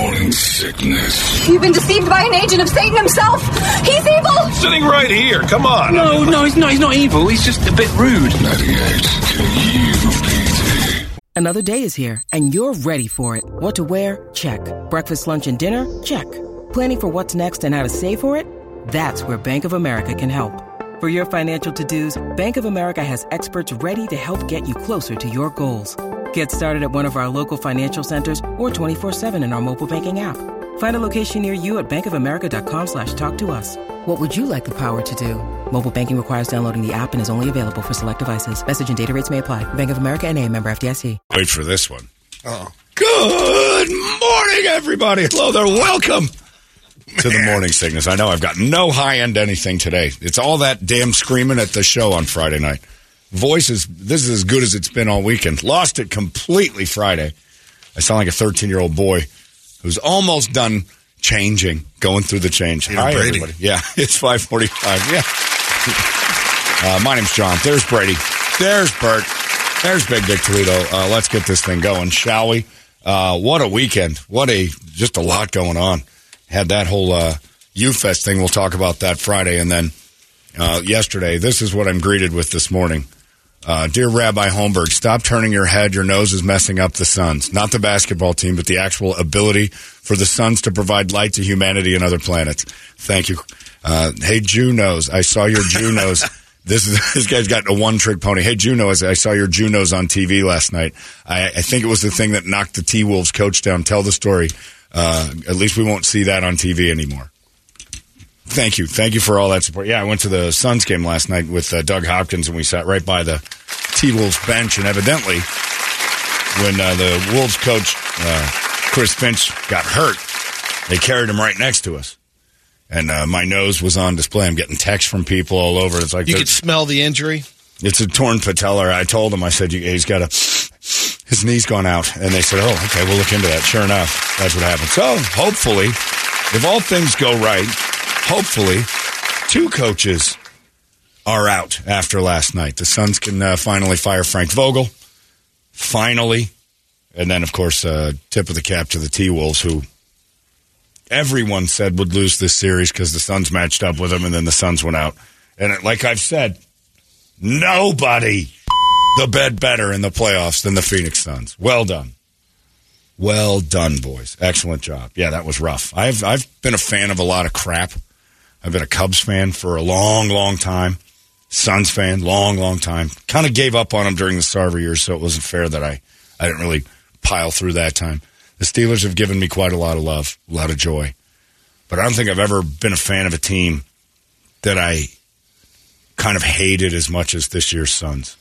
Morning Sickness. You've been deceived by an agent of Satan himself. He's evil. Sitting right here. Come on. No, he's not evil. He's just a bit rude. 98 KUPD. Another day is here, and you're ready for it. What to wear? Check. Breakfast, lunch, and dinner? Check. Planning for what's next and how to save for it? That's where Bank of America can help. For your financial to-dos, Bank of America has experts ready to help get you closer to your goals. Get started at one of our local financial centers or 24/7 in our mobile banking app. Find a location near you at bankofamerica.com/talktous. What would you like the power to do? Mobile banking requires downloading the app and is only available for select devices. Message and data rates may apply. Bank of America NA, member FDIC. Wait for this one. Oh. Good morning, everybody. Hello there. Welcome to the Morning Sickness. I know I've got no high-end anything today. It's all that damn screaming at the show on Friday night. This is as good as it's been all weekend. Lost it completely Friday. I sound like a 13-year-old boy who's almost done changing, going through the change. Hi, Brady. everybody. Yeah, it's 5:45. Yeah. My name's John. There's Brady. There's Bert. There's Big Dick Toledo. Let's get this thing going, shall we? What a weekend. Just a lot going on. Had that whole U-Fest thing. We'll talk about that Friday. And then yesterday, this is what I'm greeted with this morning. Dear Rabbi Holmberg, stop turning your head. Your nose is messing up the Suns. Not the basketball team, but the actual ability for the Suns to provide light to humanity and other planets. Thank you. Hey, Jew nose. I saw your Jew nose. This guy's got a one-trick pony. Hey, Jew nose. I saw your Jew nose on TV last night. I think it was the thing that knocked the T-Wolves coach down. Tell the story. At least we won't see that on TV anymore. Thank you. Thank you for all that support. Yeah, I went to the Suns game last night with Doug Hopkins, and we sat right by the T-Wolves bench. And evidently, when the Wolves coach, Chris Finch, got hurt, they carried him right next to us. And my nose was on display. I'm getting texts from people all over. It's like you could smell the injury. It's a torn patella. I told him, I said, he's got his knee's gone out. And they said, oh, okay, we'll look into that. Sure enough, that's what happened. So hopefully, if all things go right, hopefully, 2 coaches are out after last night. The Suns can finally fire Frank Vogel. Finally. And then, of course, tip of the cap to the T-Wolves, who everyone said would lose this series because the Suns matched up with them, and then the Suns went out. And like I've said, nobody the bed better in the playoffs than the Phoenix Suns. Well done. Well done, boys. Excellent job. Yeah, that was rough. I've been a fan of a lot of crap. I've been a Cubs fan for a long, long time. Suns fan, long, long time. Kind of gave up on them during the Sarver years, so it wasn't fair that I didn't really pile through that time. The Steelers have given me quite a lot of love, a lot of joy. But I don't think I've ever been a fan of a team that I kind of hated as much as this year's Suns.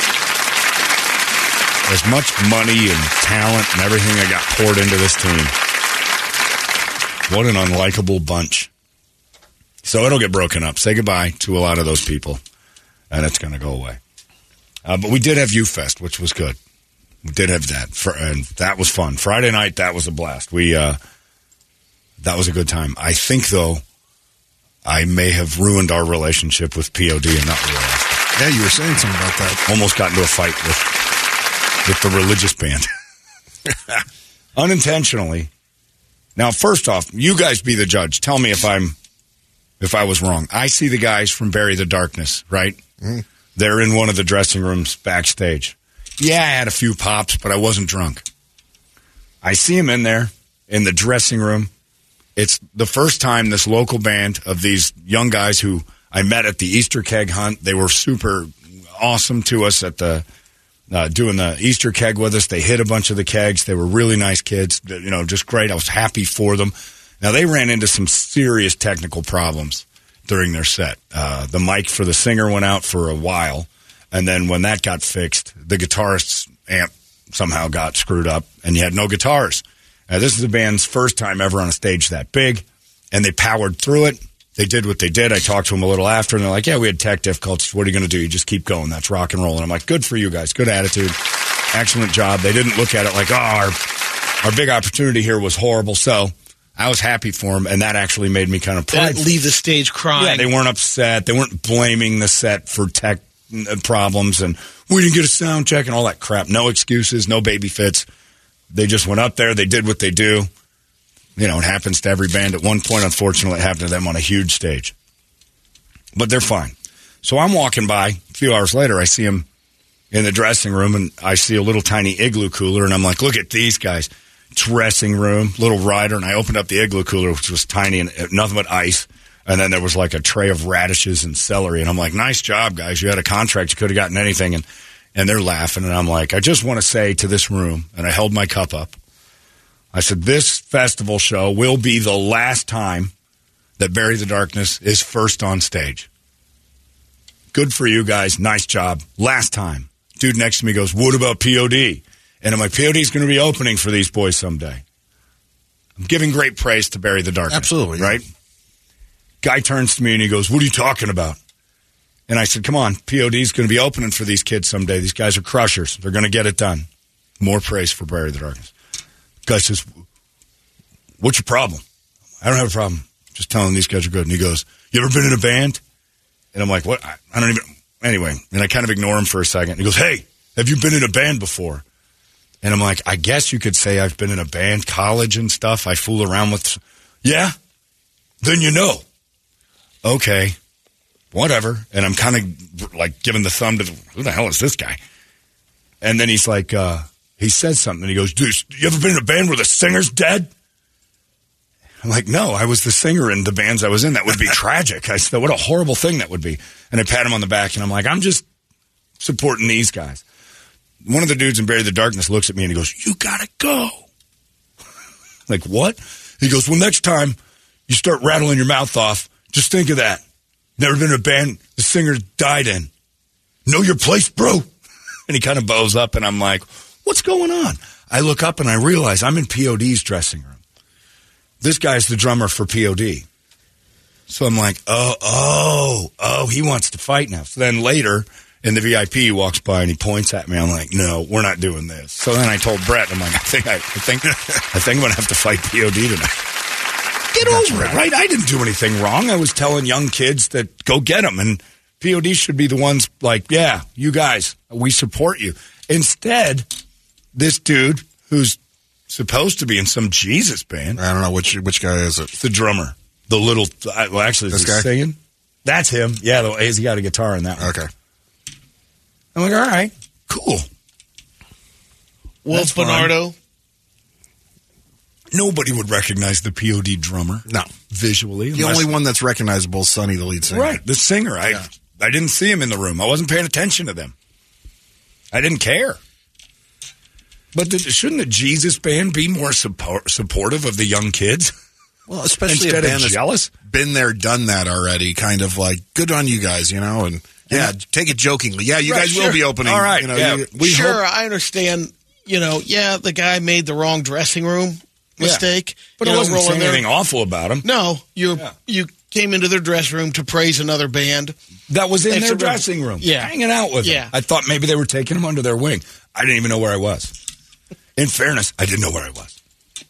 As much money and talent and everything that got poured into this team. What an unlikable bunch. So it'll get broken up. Say goodbye to a lot of those people, and it's going to go away. But we did have U-Fest, which was good. We did have that, and that was fun. Friday night, that was a blast. That was a good time. I think, though, I may have ruined our relationship with POD and not realized it. Yeah, you were saying something about that. Almost got into a fight with the religious band. Unintentionally. Now, first off, you guys be the judge. Tell me if I was wrong. I see the guys from Bury the Darkness, right? Mm. They're in one of the dressing rooms backstage. Yeah, I had a few pops, but I wasn't drunk. I see them in there in the dressing room. It's the first time this local band of these young guys who I met at the Easter keg hunt. They were super awesome to us at the doing the Easter keg with us. They hit a bunch of the kegs. They were really nice kids, just great. I was happy for them. Now, they ran into some serious technical problems during their set. The mic for the singer went out for a while, and then when that got fixed, the guitarist's amp somehow got screwed up, and you had no guitars. This is the band's first time ever on a stage that big, and they powered through it. They did what they did. I talked to them a little after, and they're like, yeah, we had tech difficulties. What are you going to do? You just keep going. That's rock and roll. And I'm like, good for you guys. Good attitude. Excellent job. They didn't look at it like, our big opportunity here was horrible. So I was happy for them, and that actually made me kind of prideful. They didn't leave the stage crying. Yeah, they weren't upset. They weren't blaming the set for tech problems, and we didn't get a sound check and all that crap. No excuses, no baby fits. They just went up there. They did what they do. it happens to every band. At one point, unfortunately, it happened to them on a huge stage. But they're fine. So I'm walking by. A few hours later, I see them in the dressing room, and I see a little tiny igloo cooler, and I'm like, look at these guys. Dressing room, little rider, and I opened up the igloo cooler, which was tiny and nothing but ice. And then there was like a tray of radishes and celery. And I'm like, nice job, guys. You had a contract. You could have gotten anything. And they're laughing. And I'm like, I just want to say to this room, and I held my cup up. I said, this festival show will be the last time that Bury the Darkness is first on stage. Good for you guys. Nice job. Last time. Dude next to me goes, what about POD? And I'm like, POD's going to be opening for these boys someday. I'm giving great praise to Bury the Darkness. Absolutely. Right? Guy turns to me and he goes, what are you talking about? And I said, come on, POD's going to be opening for these kids someday. These guys are crushers. They're going to get it done. More praise for Bury the Darkness. Guy says, what's your problem? I don't have a problem. Just telling these guys are good. And he goes, you ever been in a band? And I'm like, what? I don't even. Anyway, and I kind of ignore him for a second. He goes, hey, have you been in a band before? And I'm like, I guess you could say I've been in a band, college and stuff. I fool around with. Yeah? Then you know. Okay. Whatever. And I'm kind of like giving the thumb to who the hell is this guy? And then he's like, he says something. And he goes, dude, you ever been in a band where the singer's dead? I'm like, no, I was the singer in the bands I was in. That would be tragic. I said, what a horrible thing that would be. And I pat him on the back, and I'm like, I'm just supporting these guys. One of the dudes in Bury the Darkness looks at me, and he goes, you got to go. Like, what? He goes, well, next time you start rattling your mouth off, just think of that. Never been in a band the singer died in. Know your place, bro? And he kind of bows up, and I'm like, what's going on? I look up, and I realize I'm in POD's dressing room. This guy's the drummer for POD. So I'm like, oh, he wants to fight now. So then later in the VIP, he walks by and he points at me. I'm like, no, we're not doing this. So then I told Brett, I'm like, I think I'm going to have to fight POD tonight. Get over it, right? I didn't do anything wrong. I was telling young kids that go get them. And POD should be the ones like, yeah, you guys, we support you. Instead, this dude who's supposed to be in some Jesus band. I don't know which guy is it. The drummer. The little, well, actually, is he singing? That's him. Yeah, he's got a guitar in that one. Okay. I'm like, all right, cool. Wolf Bernardo. Nobody would recognize the POD drummer. No. Visually. The only one that's recognizable is Sonny, the lead singer. Right, the singer. I didn't see him in the room. I wasn't paying attention to them. I didn't care. But shouldn't the Jesus band be more supportive of the young kids? Well, especially instead a band of jealous. Been there, done that already. Kind of like, good on you guys, and take it jokingly. Yeah, you guys will be opening. All right, I understand. The guy made the wrong dressing room mistake. But it wasn't saying anything awful about him. No, you came into their dressing room to praise another band that was in their dressing room, hanging out with them. I thought maybe they were taking him under their wing. I didn't even know where I was. In fairness, I didn't know where I was.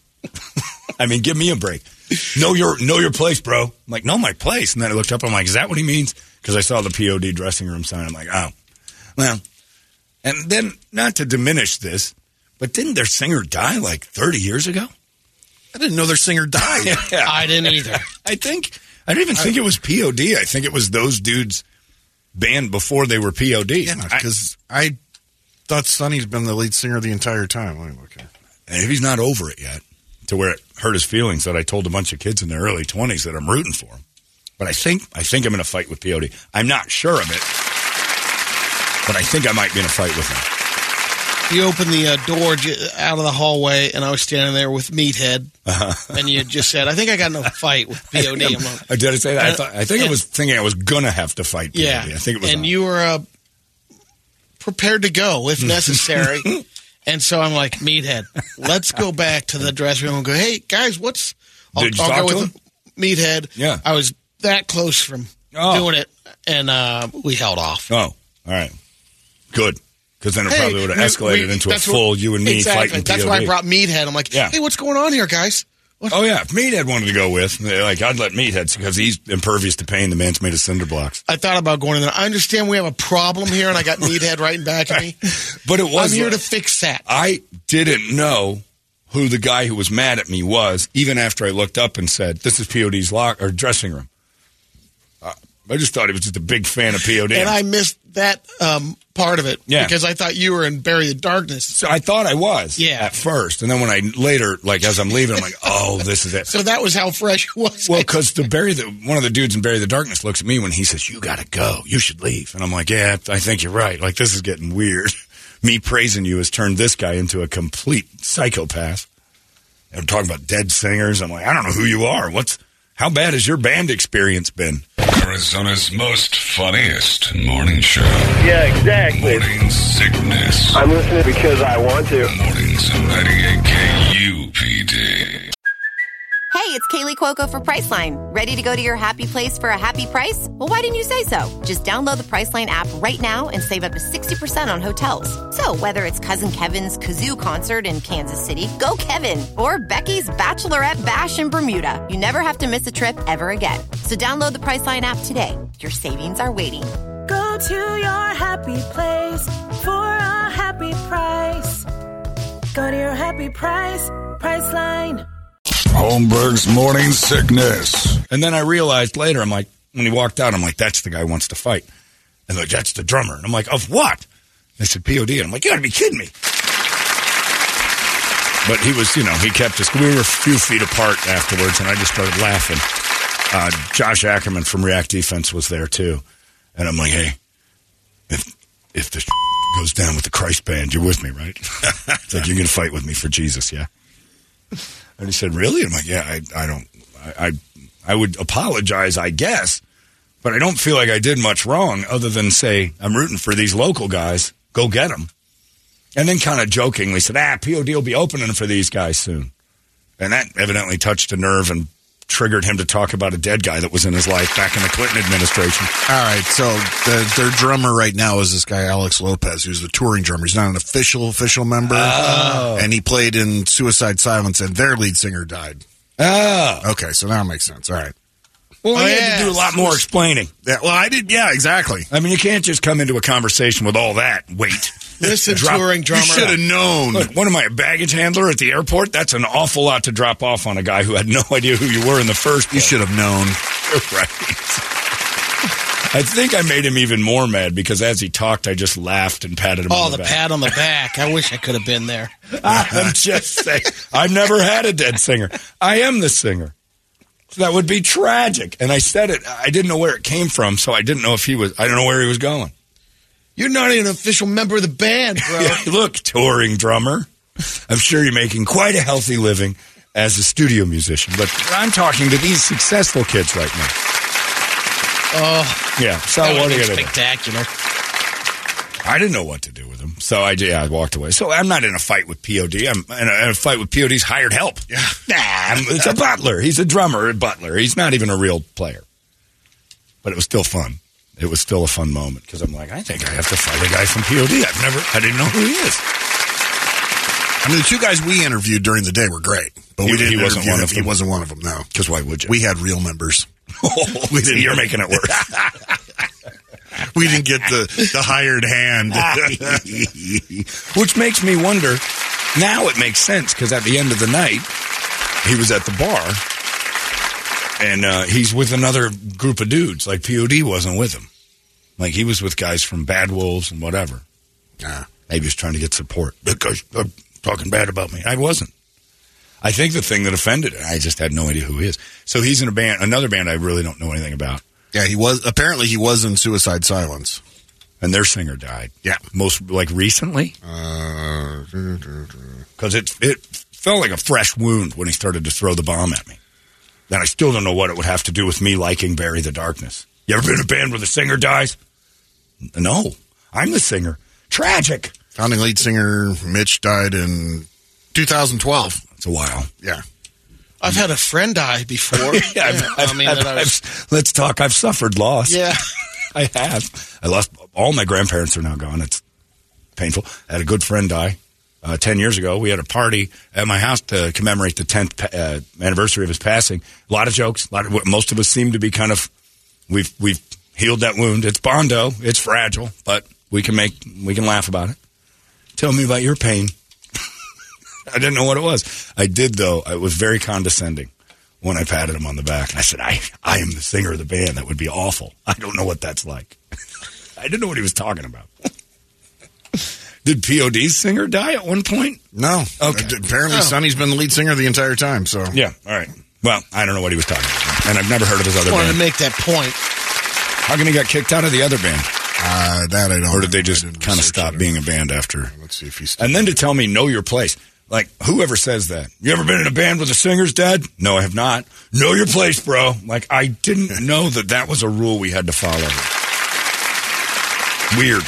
I mean, give me a break. Know your place, bro. I'm like, know my place. And then I looked up. I'm like, is that what he means? Because I saw the POD dressing room sign. I'm like, oh. Well, and then, not to diminish this, but didn't their singer die like 30 years ago? I didn't know their singer died. I didn't either. I didn't even think it was POD. I think it was those dudes' band before they were POD. Yeah, because I thought Sonny's been the lead singer the entire time. Let me look here. And if he's not over it yet, to where it hurt his feelings that I told a bunch of kids in their early 20s that I'm rooting for him. But I think I'm in a fight with POD. I'm not sure of it, but I think I might be in a fight with him. You opened the door out of the hallway, and I was standing there with Meathead, and you just said, I think I got in a fight with POD. Did I say that? I think I was thinking I was going to have to fight POD. Yeah. I think it was. And you were prepared to go if necessary. And so I'm like, Meathead, let's go back to the dressing room and go, hey, guys, I'll go with Meathead. Yeah. I was that close from doing it, and we held off. Oh, all right. Good. Because then it probably would have escalated into a full you and me fighting POD. That's why I brought Meathead. I'm like, hey, what's going on here, guys? What? Oh, yeah. If Meathead wanted to go with, I'd let Meathead, because he's impervious to pain. The man's made of cinder blocks. I thought about going in there. I understand we have a problem here, and I got Meathead right in back of me. But it was. I'm here to fix that. I didn't know who the guy who was mad at me was, even after I looked up and said, this is POD's dressing room. I just thought he was just a big fan of POD. And I missed that part of it because I thought you were in Bury the Darkness. So I thought I was at first. And then when I later, like as I'm leaving, I'm like, oh, this is it. So that was how fresh it was. Well, because one of the dudes in Bury the Darkness looks at me when he says, you got to go. You should leave. And I'm like, yeah, I think you're right. Like, this is getting weird. Me praising you has turned this guy into a complete psychopath. And I'm talking about dead singers. I'm like, I don't know who you are. How bad has your band experience been? Arizona's most funniest morning show. Yeah, exactly. Morning Sickness. I'm listening because I want to. Mornings of 98 KUPD. Hey, it's Kaylee Cuoco for Priceline. Ready to go to your happy place for a happy price? Well, why didn't you say so? Just download the Priceline app right now and save up to 60% on hotels. So whether it's Cousin Kevin's Kazoo Concert in Kansas City, go Kevin, or Becky's Bachelorette Bash in Bermuda, you never have to miss a trip ever again. So download the Priceline app today. Your savings are waiting. Go to your happy place for a happy price. Go to your happy price, Priceline. Holmberg's Morning Sickness. And then I realized later, I'm like, when he walked out, I'm like, that's the guy who wants to fight. And they're like, that's the drummer. And I'm like, of what? They said, POD. And I'm like, you gotta be kidding me. But he was, he kept us. We were a few feet apart afterwards, and I just started laughing. Josh Ackerman from React Defense was there, too. And I'm like, hey, if this goes down with the Christ band, you're with me, right? It's like, you're going to fight with me for Jesus, yeah? And he said, really? I'm like, yeah, I would apologize, I guess, but I don't feel like I did much wrong other than say, I'm rooting for these local guys. Go get them. And then kind of jokingly said, POD will be opening for these guys soon. And that evidently touched a nerve and triggered him to talk about a dead guy that was in his life back in the Clinton administration. All right, so their drummer right now is this guy, Alex Lopez, who's the touring drummer. He's not an official member. Oh. And he played in Suicide Silence, and their lead singer died. Oh. Okay, so now it makes sense. All right. Well, he had to do a lot more explaining. Yeah, well, I did. Yeah, exactly. I mean, you can't just come into a conversation with all that weight. Listen, touring drummer. You should have known. Look, what am I, a baggage handler at the airport? That's an awful lot to drop off on a guy who had no idea who you were in the first place. You should have known. Right. I think I made him even more mad because as he talked, I just laughed and patted him on the back. Oh, the pat on the back. I wish I could have been there. I'm just saying. I've never had a dead singer. I am the singer. So that would be tragic. And I said it. I didn't know where it came from, so I didn't know if I don't know where he was going. You're not even an official member of the band, bro. Yeah, look, touring drummer. I'm sure you're making quite a healthy living as a studio musician. But I'm talking to these successful kids right now. Oh. Yeah. So what are you going to do? Spectacular. I didn't know what to do with him. So I walked away. So I'm not in a fight with POD. I'm in a fight with POD's hired help. Yeah. It's a butler. He's a drummer at Butler. He's not even a real player. But it was still fun. It was still a fun moment because I'm like, I think I have to fight a guy from POD. I didn't know who he is. I mean, the two guys we interviewed during the day were great, but he wasn't one of them. He wasn't one of them. No, because why would you? We had real members. You're making it worse. We didn't get the hired hand, which makes me wonder. Now it makes sense because at the end of the night, he was at the bar. And he's with another group of dudes. Like, POD wasn't with him. Like, he was with guys from Bad Wolves and whatever. Maybe he was trying to get support. Because they're talking bad about me. I wasn't. I think the thing that offended him, I just had no idea who he is. So he's in a band, another band I really don't know anything about. Yeah, he was. Apparently, he was in Suicide Silence. And their singer died. Yeah. Most, like, recently? Because it felt like a fresh wound when he started to throw the bomb at me. Then I still don't know what it would have to do with me liking Bury the Darkness. You ever been in a band where the singer dies? No. I'm the singer. Tragic. Founding lead singer Mitch died in 2012. It's a while. Yeah. I've had a friend die before. Let's talk. I've suffered loss. Yeah. I have. I lost. All my grandparents are now gone. It's painful. I had a good friend die. 10 years ago, we had a party at my house to commemorate the 10th anniversary of his passing. A lot of jokes. Most of us seem to be kind of, we've healed that wound. It's Bondo. It's fragile, but we can laugh about it. Tell me about your pain. I didn't know what it was. I did, though. I was very condescending when I patted him on the back. And I said, I am the singer of the band. That would be awful. I don't know what that's like. I didn't know what he was talking about. Did POD's singer die at one point? No. Okay. Apparently, Sonny's been the lead singer the entire time. So yeah, all right. Well, I don't know what he was talking about, and I've never heard of his other band. I wanted band. to make that point. How come he got kicked out of the other band? That I don't. Or did they just kind of stop being a band after? Let's see if he's. And then to tell me know your place. Like, whoever says that. You ever been in a band with the singer's dead? No, I have not. Know your place, bro. Like, I didn't know that was a rule we had to follow. Weird.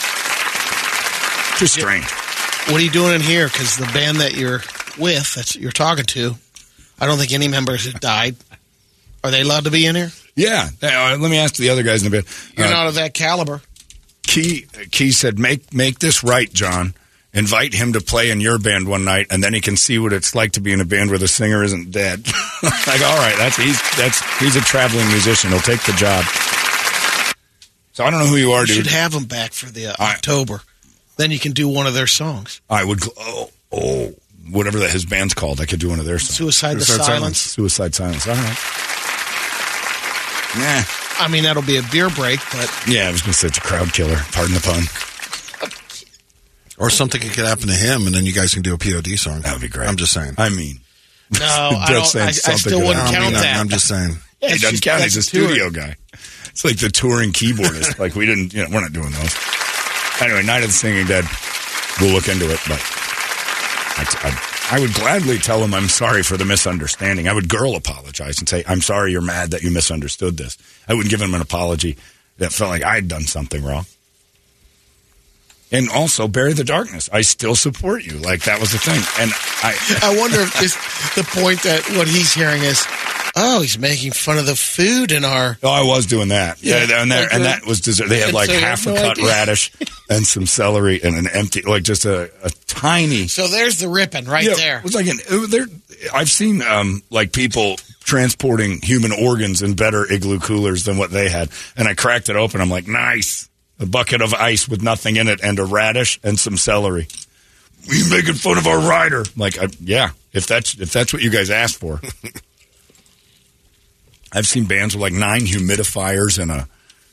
Just strange. What are you doing in here? Because the band that you're with, that you're talking to, I don't think any members have died. Are they allowed to be in here? Yeah. Let me ask the other guys in the band. You're not of that caliber. Key said, make this right, John. Invite him to play in your band one night, and then he can see what it's like to be in a band where the singer isn't dead. Like, all right, he's a traveling musician. He'll take the job. So I don't know who you are, dude. You should have him back for the October. Then you can do one of their songs. I would. Whatever his band's called, I could do one of their songs. Suicide Silence. Suicide Silence. All right. Nah. I mean, that'll be a beer break, but yeah, I was going to say it's a crowd killer. Pardon the pun. Or something could happen to him, and then you guys can do a POD song. That would be great. I'm just saying. I mean, no, I still wouldn't count that. I'm just saying. Yeah, he doesn't count. He's a studio guy. It's like the touring keyboardist. Like we're not doing those. Anyway, Night of the Singing Dead. We'll look into it, but I would gladly tell him I'm sorry for the misunderstanding. I would girl apologize and say, I'm sorry you're mad that you misunderstood this. I wouldn't give him an apology that felt like I'd done something wrong. And also, Bury the Darkness. I still support you. Like, that was the thing. And I wonder if it's the point that what he's hearing is, oh, he's making fun of the food in our... Oh, I was doing that. Yeah, and that was dessert. They had like half a cut radish and some celery and an empty, like just a tiny... So there's the ripping right there. It was like I've seen like people transporting human organs in better igloo coolers than what they had. And I cracked it open. I'm like, nice. A bucket of ice with nothing in it and a radish and some celery. You making fun of our rider? Like, yeah, if that's what you guys asked for. I've seen bands with like 9 humidifiers and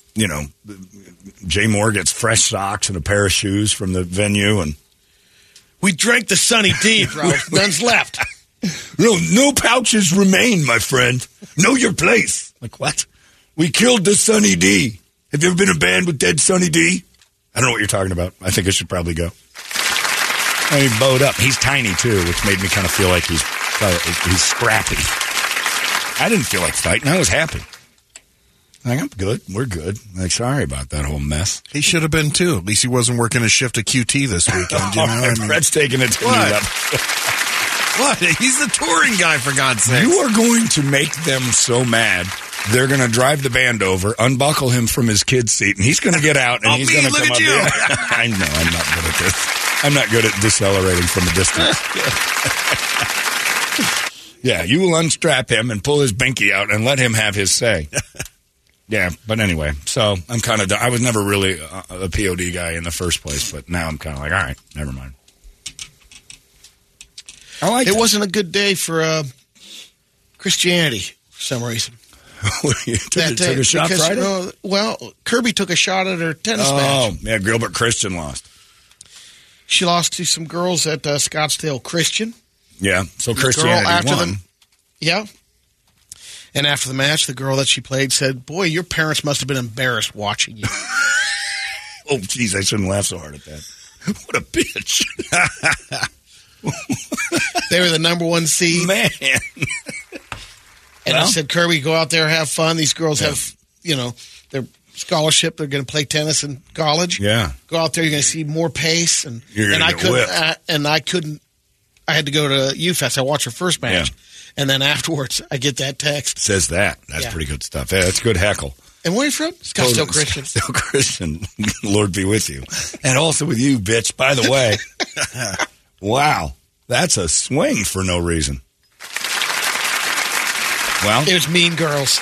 Jay Moore gets fresh socks and a pair of shoes from the venue, and we drank the Sunny D, bro. None's left. No pouches remain, my friend. Know your place. Like, what? We killed the Sunny D. Have you ever been in a band with dead Sunny D? I don't know what you're talking about. I think I should probably go. And he bowed up. He's tiny, too, which made me kind of feel like he's scrappy. I didn't feel like fighting. I was happy. Like, I'm good. We're good. Like, sorry about that whole mess. He should have been, too. At least he wasn't working a shift of QT this weekend. You know? Brett's taking it to what? Up. What? He's the touring guy, for God's sake. You are going to make them so mad. They're going to drive the band over, unbuckle him from his kid's seat, and he's going to get out, and he's going to come up here. I know, I'm not good at this. I'm not good at decelerating from a distance. Yeah, you will unstrap him and pull his binky out and let him have his say. Yeah, but anyway, so I'm kind of done. I was never really a POD guy in the first place, but now I'm kind of like, all right, never mind. I like it. Wasn't a good day for Christianity for some reason. took a shot Friday? Well, Kirby took a shot at her tennis match. Oh, yeah, Gilbert Christian lost. She lost to some girls at Scottsdale Christian. Yeah, so Christianity won. Yeah. And after the match, the girl that she played said, boy, your parents must have been embarrassed watching you. Oh, geez, I shouldn't laugh so hard at that. What a bitch. They were the number 1 seed. Man. And I said, Kirby, go out there, have fun. These girls have, their scholarship. They're going to play tennis in college. Yeah. Go out there. You're going to see more pace. And you're going to get whipped. I couldn't. I had to go to UFest. I watched her first match. Yeah. And then afterwards, I get that text. Says that. That's pretty good stuff. Yeah, that's good heckle. And where are you from? Scottsdale Christian. Scottsdale Christian. Lord be with you. And also with you, bitch, by the way. Wow. That's a swing for no reason. Well, it was Mean Girls.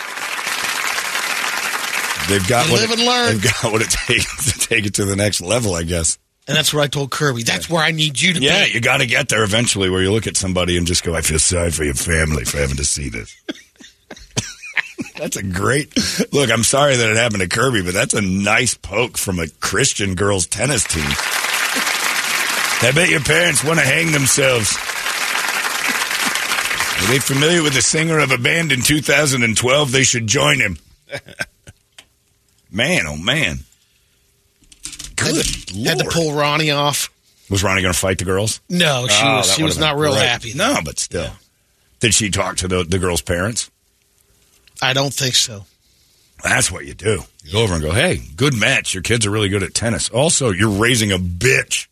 They've got live and learn. They've got what it takes to take it to the next level, I guess. And that's what I told Kirby. That's where I need you to be. Yeah, you got to get there eventually where you look at somebody and just go, I feel sorry for your family for having to see this. That's a great... Look, I'm sorry that it happened to Kirby, but that's a nice poke from a Christian girls tennis team. I bet your parents want to hang themselves. Are they familiar with the singer of a band in 2012? They should join him. Man, oh man. Good Lord. Had to pull Ronnie off. Was Ronnie going to fight the girls? No, she was not real happy. No, but still. Yeah. Did she talk to the girls' parents? I don't think so. That's what you do. You go over and go, hey, good match. Your kids are really good at tennis. Also, you're raising a bitch.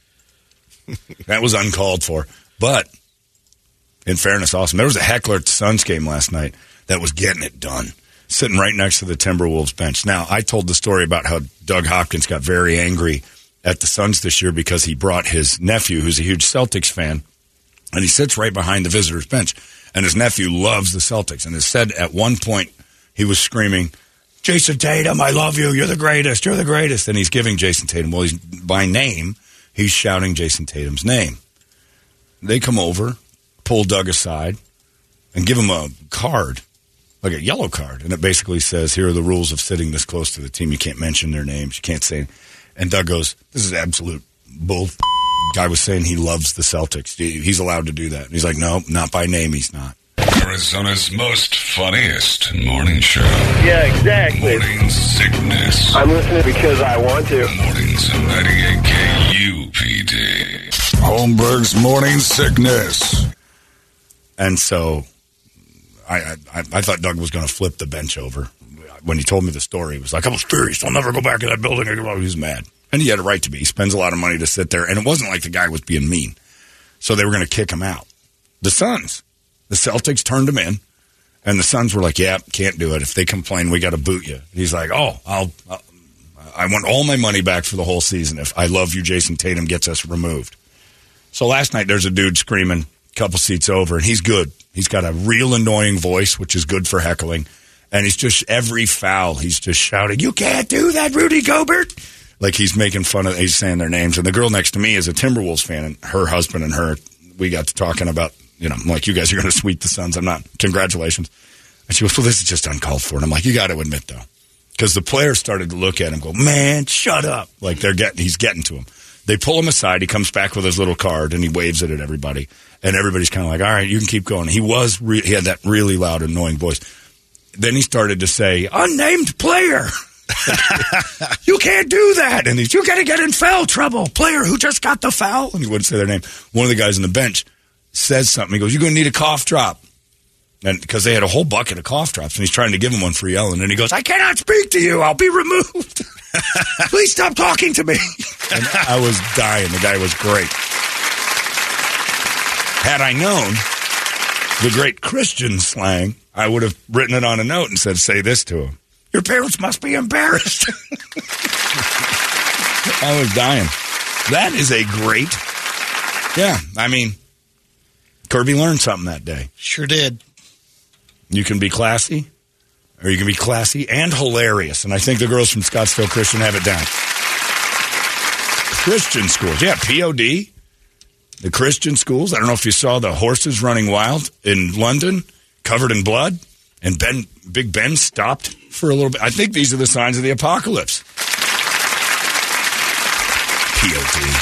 That was uncalled for. But, in fairness, awesome. There was a heckler at the Suns game last night that was getting it done, sitting right next to the Timberwolves bench. Now, I told the story about how Doug Hopkins got very angry at the Suns this year because he brought his nephew, who's a huge Celtics fan, and he sits right behind the visitors' bench. And his nephew loves the Celtics and has said at one point he was screaming, Jason Tatum, I love you. You're the greatest. You're the greatest. And he's giving Jason Tatum, well, he's by name, he's shouting Jason Tatum's name. They come over, pull Doug aside, and give him a card, like a yellow card. And it basically says, here are the rules of sitting this close to the team. You can't mention their names. You can't say. And Doug goes, this is absolute bull. Guy was saying he loves the Celtics. He's allowed to do that. And he's like, no, not by name, he's not. Arizona's most funniest morning show. Yeah, exactly. Morning Sickness. I'm listening because I want to. Mornings at 98 KUPD. Holmberg's Morning Sickness. And so I thought Doug was going to flip the bench over. When he told me the story, he was like, I was furious. I'll never go back to that building. He was mad. And he had a right to be. He spends a lot of money to sit there. And it wasn't like the guy was being mean. So they were going to kick him out. The Suns. The Celtics turned him in. And the Suns were like, yeah, can't do it. If they complain, we got to boot you. And he's like, oh, I want all my money back for the whole season if I love you, Jason Tatum gets us removed. So last night there's a dude screaming a couple seats over. And he's good. He's got a real annoying voice, which is good for heckling. And he's just, every foul, he's just shouting, you can't do that, Rudy Gobert. Like he's making fun of, he's saying their names. And the girl next to me is a Timberwolves fan, and her husband and her, we got to talking about, I'm like, you guys are going to sweep the Suns. I'm not. Congratulations. And she goes, well, this is just uncalled for. And I'm like, you got to admit, though. Because the players started to look at him, go, man, shut up. Like he's getting to him. They pull him aside. He comes back with his little card, and he waves it at everybody. And everybody's kind of like, all right, you can keep going. He had that really loud, annoying voice. Then he started to say, unnamed player. You can't do that. And you got to get in foul trouble. Player who just got the foul. And he wouldn't say their name. One of the guys on the bench says something. He goes, you're going to need a cough drop. And because they had a whole bucket of cough drops, and he's trying to give him one for yelling. And he goes, I cannot speak to you. I'll be removed. Please stop talking to me. And I was dying. The guy was great. Had I known the great Christian slang, I would have written it on a note and said, say this to him. Your parents must be embarrassed. I was dying. That is a great, Kirby learned something that day. Sure did. You can be classy, or you can be classy and hilarious. And I think the girls from Scottsdale Christian have it down. Christian schools. Yeah, POD. The Christian schools. I don't know if you saw the horses running wild in London, covered in blood. And Big Ben stopped for a little bit. I think these are the signs of the apocalypse. POD.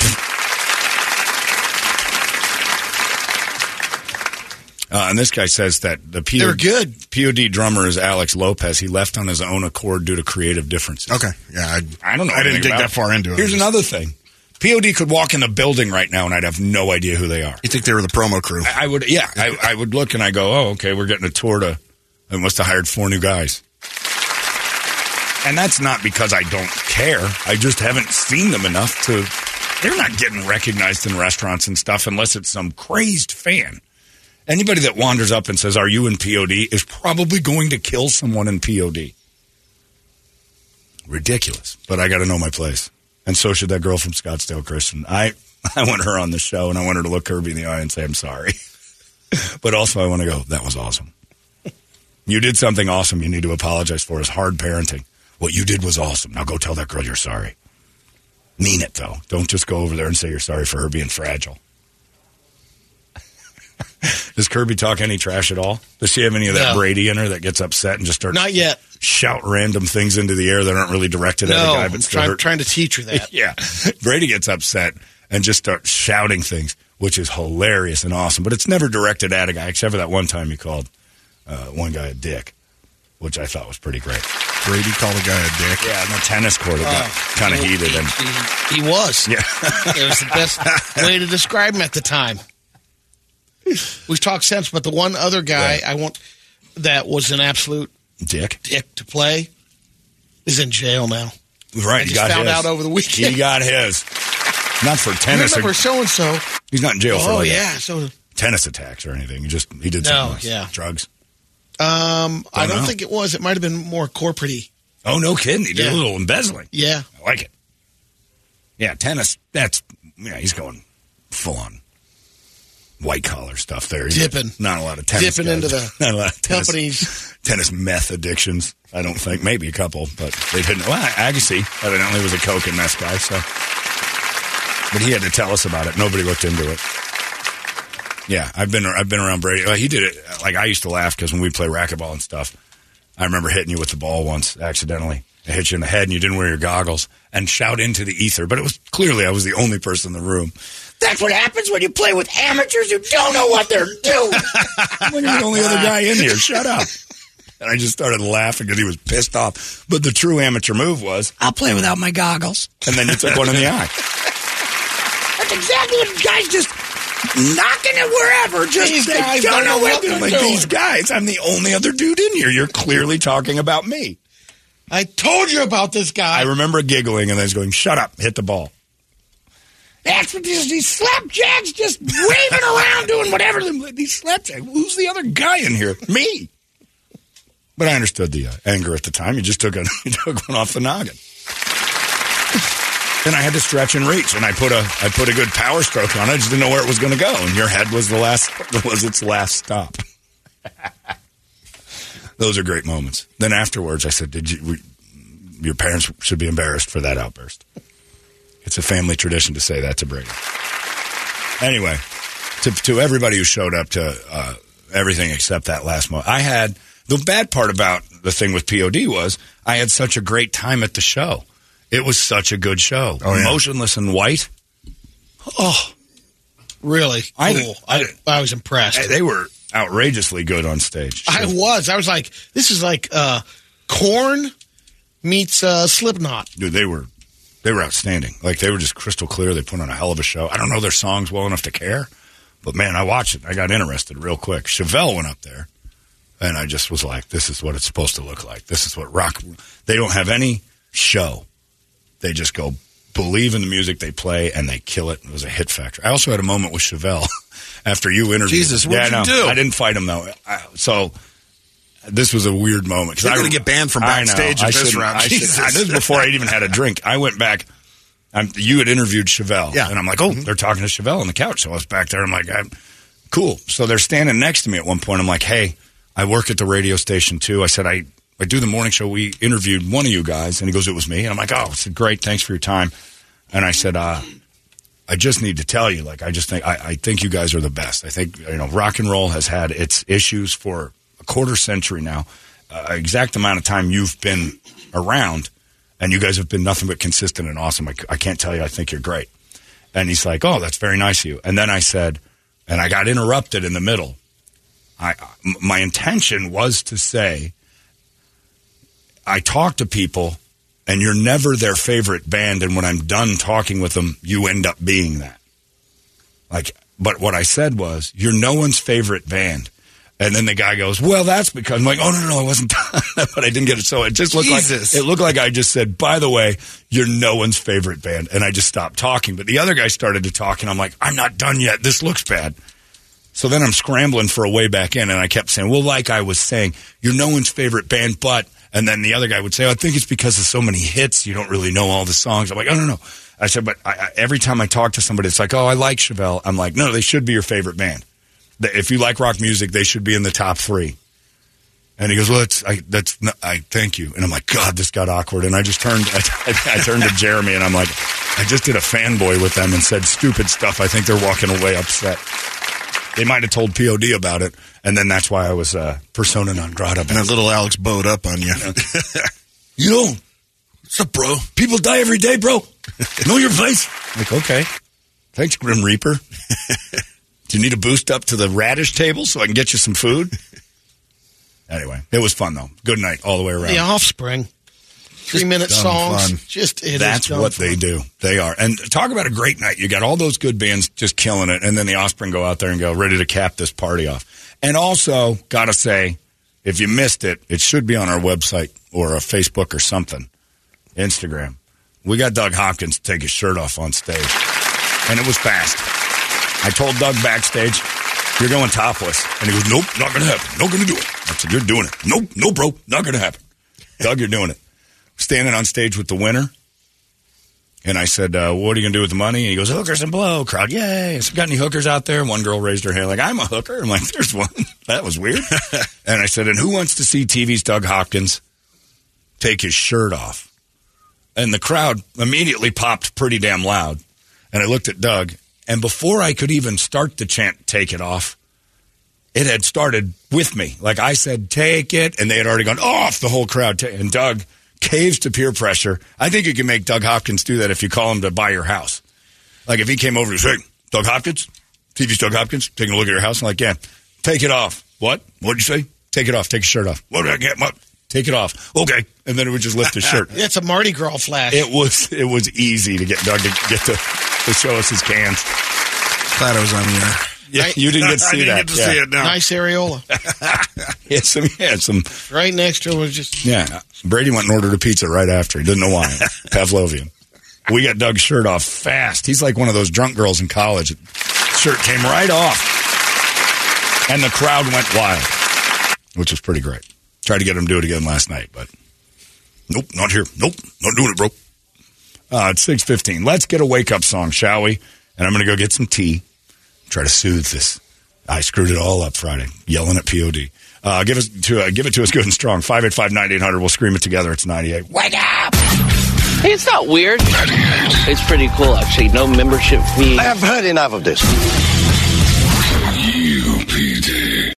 And this guy says that the They're good. POD drummer is Alex Lopez. He left on his own accord due to creative differences. Okay. Yeah, I don't know. I didn't dig that far into it. Here's another thing. POD could walk in the building right now, and I'd have no idea who they are. You think they were the promo crew? I would, yeah. I would look, and I go, oh, okay, we're getting a tour to... I must have hired 4 new guys. And that's not because I don't care. I just haven't seen them enough to... They're not getting recognized in restaurants and stuff unless it's some crazed fan. Anybody that wanders up and says, are you in POD, is probably going to kill someone in POD. Ridiculous. But I got to know my place. And so should that girl from Scottsdale Christian. I want her on the show, and I want her to look Kirby in the eye and say, I'm sorry. But also I want to go, that was awesome. You did something awesome you need to apologize for. Is hard parenting. What you did was awesome. Now go tell that girl you're sorry. Mean it, though. Don't just go over there and say you're sorry for her being fragile. Does Kirby talk any trash at all? Does she have any of that Brady in her that gets upset and just starts not yet shout random things into the air that aren't really directed at a guy? But trying to teach her that. Yeah. Brady gets upset and just starts shouting things, which is hilarious and awesome. But it's never directed at a guy, except for that one time he called one guy a dick, which I thought was pretty great. Brady called a guy a dick? Yeah, on the tennis court. It got kind of heated. He was. Yeah. It was the best way to describe him at the time. We've talked since, but the one other guy that was an absolute dick to play is in jail now. Right, I just found out over the weekend. He got his. Not for tennis. I remember so-and-so. He's not in jail for so tennis attacks or anything. He did something else. Drugs. I don't think it was. It might have been more corporate-y. Oh, no kidding. He did a little embezzling. Yeah. I like it. Yeah, tennis, he's going full-on white-collar stuff there. Dipping. Not a lot of tennis Dipping guys. into the not a lot of companies. Tennis meth addictions, I don't think. Maybe a couple, but they didn't. Well, Agassi evidently was a coke and meth guy, so. But he had to tell us about it. Nobody looked into it. Yeah, I've been around Brady. He did it. Like, I used to laugh because when we play racquetball and stuff, I remember hitting you with the ball once accidentally. I hit you in the head and you didn't wear your goggles and shout into the ether. But it was clearly I was the only person in the room. That's what happens when you play with amateurs who don't know what they're doing. When you're the only other guy in here. Shut up. And I just started laughing because he was pissed off. But the true amateur move was, I'll play without my goggles. And then you took one in the eye. That's exactly what guys just knocking it wherever. Just they don't know what they're doing. Like, these guys, I'm the only other dude in here. You're clearly talking about me. I told you about this guy. I remember giggling and then going, shut up, hit the ball. That's what these slapjacks just waving around doing whatever. These slapjacks. Who's the other guy in here? Me. But I understood the anger at the time. You just took one off the noggin. Then I had to stretch and reach, and I put a good power stroke on it. I just didn't know where it was going to go, and your head was its last stop. Those are great moments. Then afterwards, I said, your parents should be embarrassed for that outburst. It's a family tradition to say that to Brady. Anyway, to everybody who showed up to everything except that last moment, I had the bad part about the thing with POD was I had such a great time at the show. It was such a good show. Oh, yeah. Motionless in White. Oh, really? Cool. I was impressed. They were outrageously good on stage. So. I was like, this is like Korn meets Slipknot. Dude, they were outstanding. Like, they were just crystal clear. They put on a hell of a show. I don't know their songs well enough to care, but man, I watched it. I got interested real quick. Chevelle went up there, and I just was like, this is what it's supposed to look like. This is what rock. They don't have any show. They just go believe in the music they play, and they kill it. It was a hit factor. I also had a moment with Chevelle after you interviewed. Jesus, what'd you do? I didn't fight him, though. So this was a weird moment. You're going to get banned from backstage at this round. This was before I even had a drink. I went back. You had interviewed Chevelle. Yeah. And I'm like, they're talking to Chevelle on the couch. So I was back there. I'm like, cool. So they're standing next to me at one point. I'm like, hey, I work at the radio station, too. I said, I do the morning show. We interviewed one of you guys. And he goes, it was me. And I'm like, I said, great. Thanks for your time. And I said, I just need to tell you, like, I think you guys are the best. I think, rock and roll has had its issues for a quarter century now. Exact amount of time you've been around, and you guys have been nothing but consistent and awesome. I can't tell you, I think you're great. And he's like, oh, that's very nice of you. And then I said, and I got interrupted in the middle. My intention was to say, I talk to people, and you're never their favorite band, and when I'm done talking with them, you end up being that. But what I said was, you're no one's favorite band. And then the guy goes, well, that's because I'm like, oh, no, I wasn't done. But I didn't get it. So it just looked like I just said, by the way, you're no one's favorite band. And I just stopped talking. But the other guy started to talk, and I'm like, I'm not done yet. This looks bad. So then I'm scrambling for a way back in, and I kept saying, well, like I was saying, you're no one's favorite band, but, and then the other guy would say, I think it's because of so many hits, you don't really know all the songs. I'm like, oh, no. I said, but every time I talk to somebody, it's like, oh, I like Chevelle. I'm like, no, they should be your favorite band. If you like rock music, they should be in the top 3. And he goes, well, I thank you. And I'm like, God, this got awkward. And I just turned, I turned to Jeremy and I'm like, I just did a fanboy with them and said stupid stuff. I think they're walking away upset. They might have told POD about it. And then that's why I was persona non grata. And that little Alex bowed up on you. You know, what's up, bro? People die every day, bro. Know your place. I'm like, okay. Thanks, Grim Reaper. Do you need a boost up to the radish table so I can get you some food? Anyway, it was fun, though. Good night all the way around. The Offspring. 3-minute songs. Fun. That's what they do. They are. And talk about a great night. You got all those good bands just killing it, and then the Offspring go out there and go, ready to cap this party off. And also, got to say, if you missed it, it should be on our website or a Facebook or something. Instagram. We got Doug Hopkins to take his shirt off on stage. And it was fast. I told Doug backstage, you're going topless. And he goes, nope, not going to happen. Not going to do it. I said, you're doing it. Nope, no, bro, not going to happen. Doug, you're doing it. Standing on stage with the winner. And I said, what are you going to do with the money? And he goes, hookers and blow. Crowd, yay. So, got any hookers out there? One girl raised her hand like, I'm a hooker. I'm like, there's one. That was weird. And I said, and who wants to see TV's Doug Hopkins take his shirt off? And the crowd immediately popped pretty damn loud. And I looked at Doug. And before I could even start the chant, take it off, it had started with me. Like I said, take it. And they had already gone off, the whole crowd. And Doug caves to peer pressure. I think you can make Doug Hopkins do that if you call him to buy your house. Like if he came over and said, hey, Doug Hopkins, TV's Doug Hopkins, taking a look at your house. I'm like, yeah, take it off. What? What'd you say? Take it off. Take your shirt off. What did I get? Take it off. Okay. And then it would just lift his shirt. It's a Mardi Gras flash. It was easy to get Doug to get to show us his cans. Glad I was on the air. Yeah, you didn't get to see that. I didn't get to see it, no. Nice areola. some. Right next to it was just. Yeah. Brady went and ordered a pizza right after. He didn't know why. Pavlovian. We got Doug's shirt off fast. He's like one of those drunk girls in college. Shirt came right off. And the crowd went wild, which was pretty great. Tried to get him to do it again last night, but nope, not here. Nope, not doing it, bro. It's 6:15. Let's get a wake-up song, shall we? And I'm going to go get some tea. Try to soothe this. I screwed it all up Friday, yelling at POD. Give it to us good and strong. 585-9800. We'll scream it together. It's 98. Wake up! Hey, it's not weird. It's pretty cool, actually. No membership fee. I have heard enough of this.